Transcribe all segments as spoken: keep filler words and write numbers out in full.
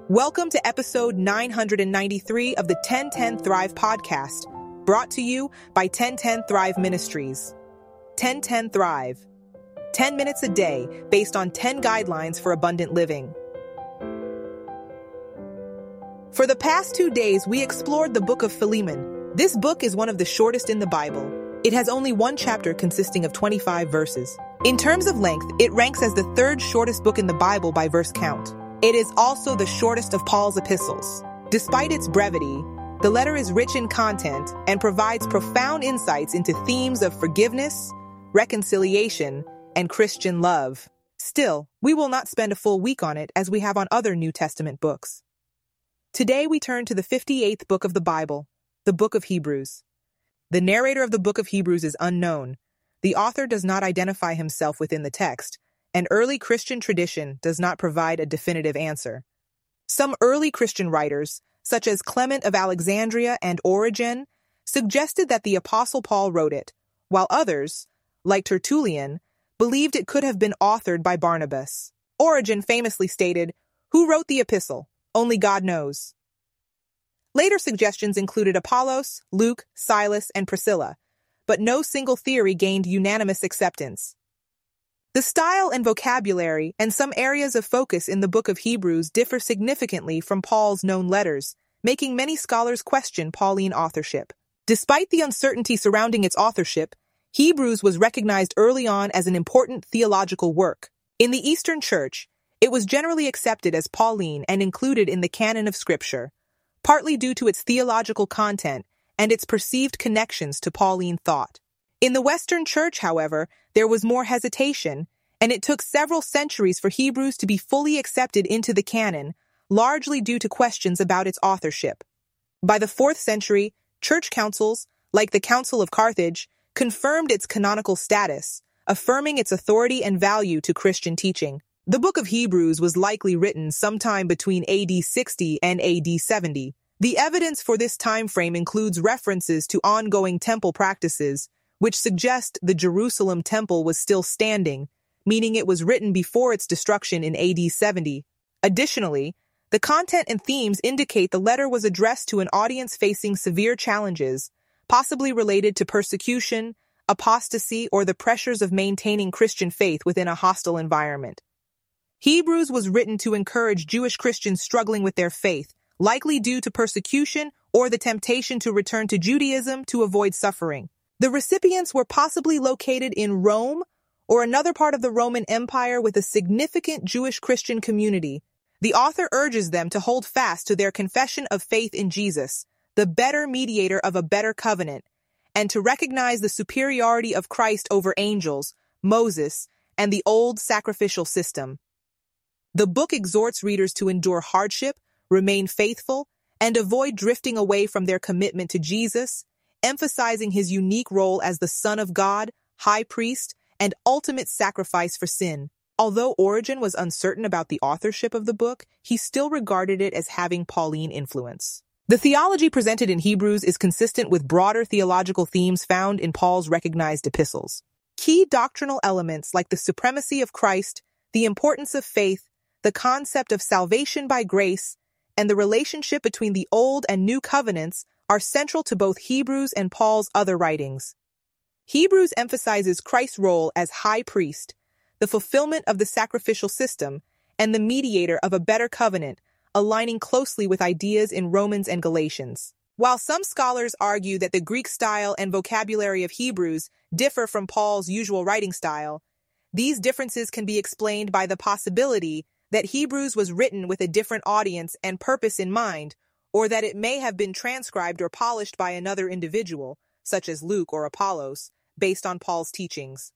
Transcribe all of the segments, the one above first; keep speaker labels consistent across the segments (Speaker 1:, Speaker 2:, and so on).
Speaker 1: Welcome to episode nine hundred ninety-three of the ten ten Thrive podcast, brought to you by ten ten Thrive Ministries. ten ten Thrive. ten minutes a day based on ten guidelines for abundant living. For the past two days, we explored the book of Philemon. This book is one of the shortest in the Bible. It has only one chapter consisting of twenty-five verses. In terms of length, it ranks as the third shortest book in the Bible by verse count. It is also the shortest of Paul's epistles. Despite its brevity, the letter is rich in content and provides profound insights into themes of forgiveness, reconciliation, and Christian love. Still, we will not spend a full week on it as we have on other New Testament books. Today we turn to the fifty-eighth book of the Bible, the book of Hebrews. The narrator of the book of Hebrews is unknown. The author does not identify himself within the text, and early Christian tradition does not provide a definitive answer. Some early Christian writers, such as Clement of Alexandria and Origen, suggested that the Apostle Paul wrote it, while others, like Tertullian, believed it could have been authored by Barnabas. Origen famously stated, "Who wrote the epistle? Only God knows." Later suggestions included Apollos, Luke, Silas, and Priscilla, but no single theory gained unanimous acceptance. The style and vocabulary and some areas of focus in the book of Hebrews differ significantly from Paul's known letters, making many scholars question Pauline authorship. Despite the uncertainty surrounding its authorship, Hebrews was recognized early on as an important theological work. In the Eastern Church, it was generally accepted as Pauline and included in the canon of Scripture, partly due to its theological content and its perceived connections to Pauline thought. In the Western Church, however, there was more hesitation, and it took several centuries for Hebrews to be fully accepted into the canon, largely due to questions about its authorship. By the fourth century, church councils, like the Council of Carthage, confirmed its canonical status, affirming its authority and value to Christian teaching. The book of Hebrews was likely written sometime between A D sixty and A D seventy. The evidence for this time frame includes references to ongoing temple practices, which suggest the Jerusalem temple was still standing, meaning it was written before its destruction in A D seventy. Additionally, the content and themes indicate the letter was addressed to an audience facing severe challenges, possibly related to persecution, apostasy, or the pressures of maintaining Christian faith within a hostile environment. Hebrews was written to encourage Jewish Christians struggling with their faith, likely due to persecution or the temptation to return to Judaism to avoid suffering. The recipients were possibly located in Rome or another part of the Roman Empire with a significant Jewish Christian community. The author urges them to hold fast to their confession of faith in Jesus, the better mediator of a better covenant, and to recognize the superiority of Christ over angels, Moses, and the old sacrificial system. The book exhorts readers to endure hardship, remain faithful, and avoid drifting away from their commitment to Jesus, emphasizing his unique role as the Son of God, High Priest, and ultimate sacrifice for sin. Although Origen was uncertain about the authorship of the book, he still regarded it as having Pauline influence. The theology presented in Hebrews is consistent with broader theological themes found in Paul's recognized epistles. Key doctrinal elements like the supremacy of Christ, the importance of faith, the concept of salvation by grace, and the relationship between the Old and New Covenants are central to both Hebrews and Paul's other writings. Hebrews emphasizes Christ's role as high priest, the fulfillment of the sacrificial system, and the mediator of a better covenant, aligning closely with ideas in Romans and Galatians. While some scholars argue that the Greek style and vocabulary of Hebrews differ from Paul's usual writing style, these differences can be explained by the possibility that Hebrews was written with a different audience and purpose in mind, or that it may have been transcribed or polished by another individual, such as Luke or Apollos, based on Paul's teachings.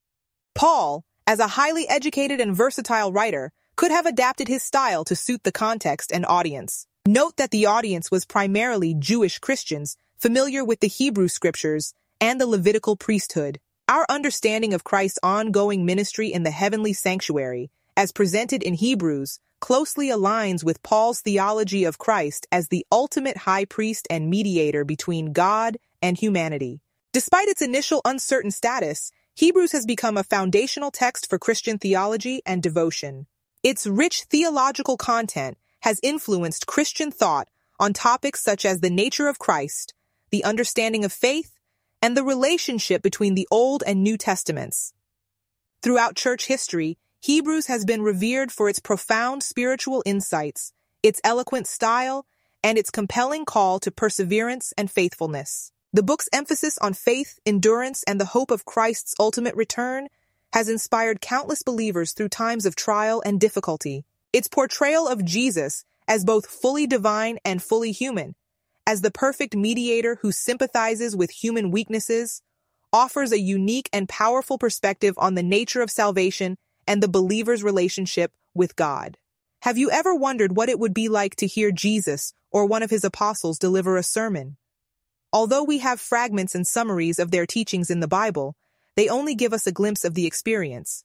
Speaker 1: Paul, as a highly educated and versatile writer, could have adapted his style to suit the context and audience. Note that the audience was primarily Jewish Christians familiar with the Hebrew scriptures and the Levitical priesthood. Our understanding of Christ's ongoing ministry in the heavenly sanctuary, as presented in Hebrews, closely aligns with Paul's theology of Christ as the ultimate high priest and mediator between God and humanity. Despite its initial uncertain status, Hebrews has become a foundational text for Christian theology and devotion. Its rich theological content has influenced Christian thought on topics such as the nature of Christ, the understanding of faith, and the relationship between the Old and New Testaments. Throughout church history, Hebrews has been revered for its profound spiritual insights, its eloquent style, and its compelling call to perseverance and faithfulness. The book's emphasis on faith, endurance, and the hope of Christ's ultimate return has inspired countless believers through times of trial and difficulty. Its portrayal of Jesus as both fully divine and fully human, as the perfect mediator who sympathizes with human weaknesses, offers a unique and powerful perspective on the nature of salvation and the believer's relationship with God. Have you ever wondered what it would be like to hear Jesus or one of his apostles deliver a sermon? Although we have fragments and summaries of their teachings in the Bible, they only give us a glimpse of the experience.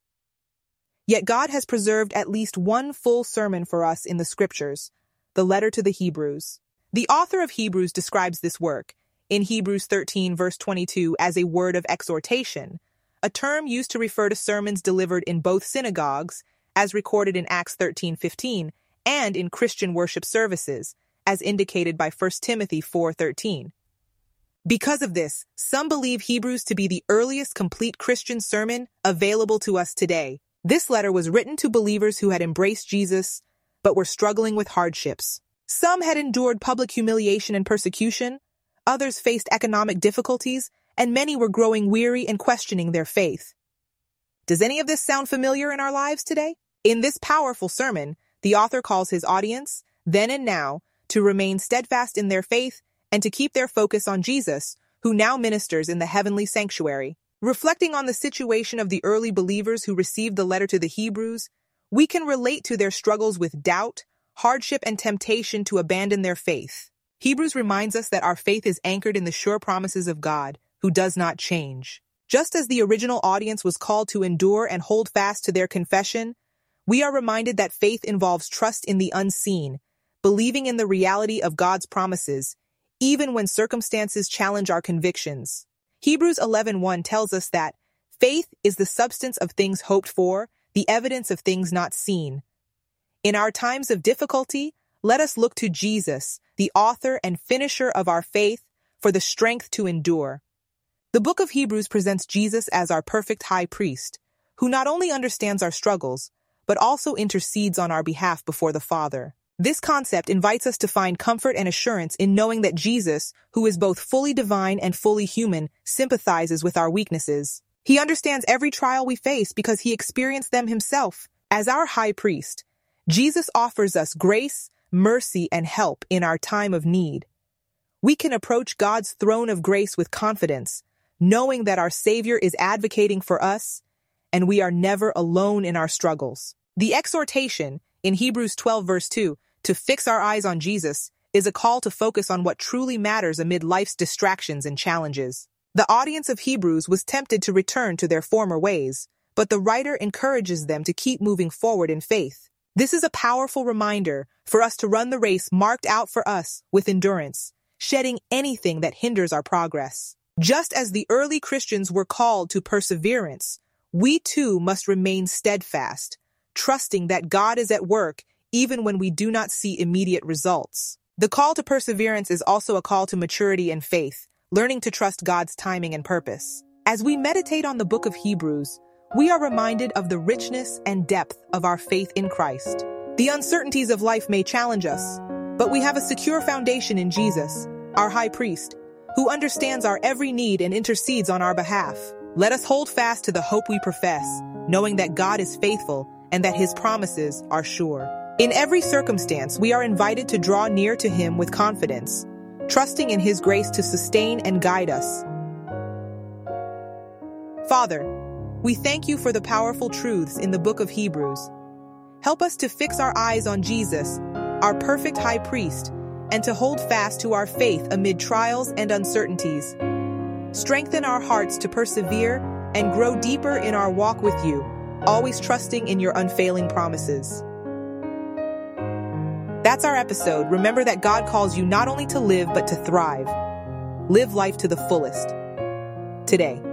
Speaker 1: Yet God has preserved at least one full sermon for us in the Scriptures, the letter to the Hebrews. The author of Hebrews describes this work, in Hebrews thirteen verse twenty-two, as a word of exhortation, a term used to refer to sermons delivered in both synagogues, as recorded in Acts thirteen fifteen, and in Christian worship services, as indicated by First Timothy four thirteen. Because of this, some believe Hebrews to be the earliest complete Christian sermon available to us today. This letter was written to believers who had embraced Jesus, but were struggling with hardships. Some had endured public humiliation and persecution, others faced economic difficulties, and many were growing weary and questioning their faith. Does any of this sound familiar in our lives today? In this powerful sermon, the author calls his audience, then and now, to remain steadfast in their faith and to keep their focus on Jesus, who now ministers in the heavenly sanctuary. Reflecting on the situation of the early believers who received the letter to the Hebrews, we can relate to their struggles with doubt, hardship, and temptation to abandon their faith. Hebrews reminds us that our faith is anchored in the sure promises of God, who does not change. Just as the original audience was called to endure and hold fast to their confession, we are reminded that faith involves trust in the unseen, believing in the reality of God's promises, even when circumstances challenge our convictions. Hebrews eleven one tells us that faith is the substance of things hoped for, the evidence of things not seen. In our times of difficulty, let us look to Jesus, the author and finisher of our faith, for the strength to endure. The book of Hebrews presents Jesus as our perfect high priest, who not only understands our struggles, but also intercedes on our behalf before the Father. This concept invites us to find comfort and assurance in knowing that Jesus, who is both fully divine and fully human, sympathizes with our weaknesses. He understands every trial we face because he experienced them himself. As our high priest, Jesus offers us grace, mercy, and help in our time of need. We can approach God's throne of grace with confidence, knowing that our Savior is advocating for us, and we are never alone in our struggles. The exhortation, in Hebrews twelve verse two, to fix our eyes on Jesus, is a call to focus on what truly matters amid life's distractions and challenges. The audience of Hebrews was tempted to return to their former ways, but the writer encourages them to keep moving forward in faith. This is a powerful reminder for us to run the race marked out for us with endurance, shedding anything that hinders our progress. Just as the early Christians were called to perseverance, we too must remain steadfast, trusting that God is at work even when we do not see immediate results. The call to perseverance is also a call to maturity and faith, learning to trust God's timing and purpose. As we meditate on the book of Hebrews, we are reminded of the richness and depth of our faith in Christ. The uncertainties of life may challenge us, but we have a secure foundation in Jesus, our high priest, who understands our every need and intercedes on our behalf. Let us hold fast to the hope we profess, knowing that God is faithful and that his promises are sure. In every circumstance, we are invited to draw near to him with confidence, trusting in his grace to sustain and guide us. Father, we thank you for the powerful truths in the book of Hebrews. Help us to fix our eyes on Jesus, our perfect high priest, and to hold fast to our faith amid trials and uncertainties. Strengthen our hearts to persevere and grow deeper in our walk with you, always trusting in your unfailing promises. That's our episode. Remember that God calls you not only to live, but to thrive. Live life to the fullest today.